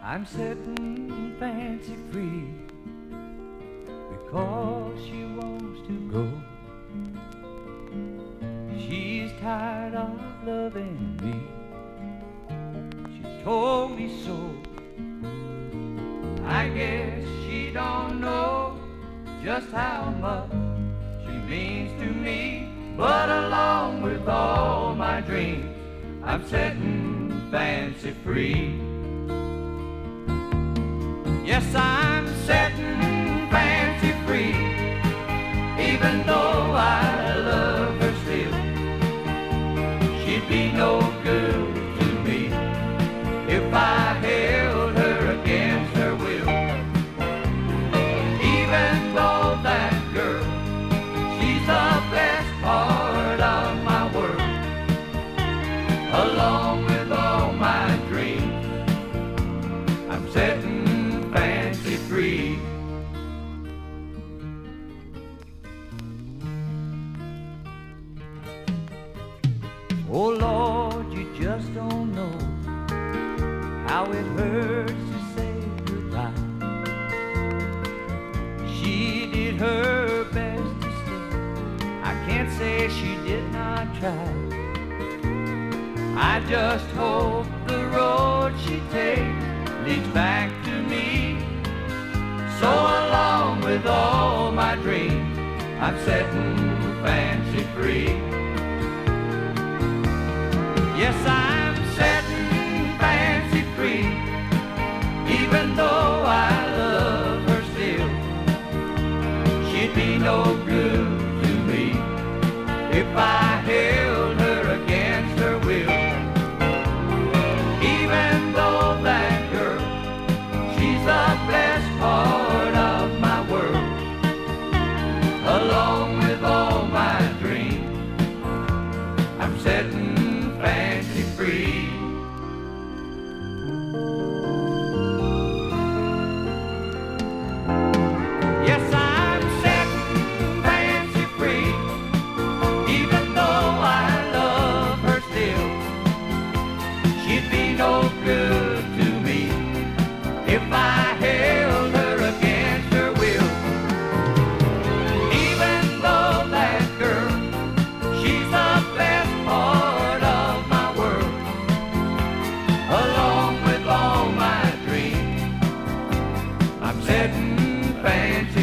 I'm setting Fancy free because she wants to go. She's tired of loving me. She told me so. I guess she don't know just how much she means to me. But along with all my dreams, I'm setting Fancy free. Yes, I'm setting Fancy free, even though I love her still. She'd be no good to me if I held her against her will. Even though that girl, she's the best part of my world. Along with all my dreams, I'm setting Fancy free. Oh Lord, you just don't know how it hurts to say goodbye. She did her best to stay. I can't say she did not try. I just hope the road she takes leads back to me. So along with all my dreams, I'm setting Fancy free. Yes, I'm setting Fancy free, even though I love her still. She'd be no good to me if I held her against her will. Even though that girl, she's the best part of my world. Along with all my dreams, I'm setting Fancy free. Yes, I'm setting Fancy free, even though I love her still. She'd be no good to me if I held her against her will. Even though that girl, she's the best part of my world. Along with all my dreams, I'm setting Fancy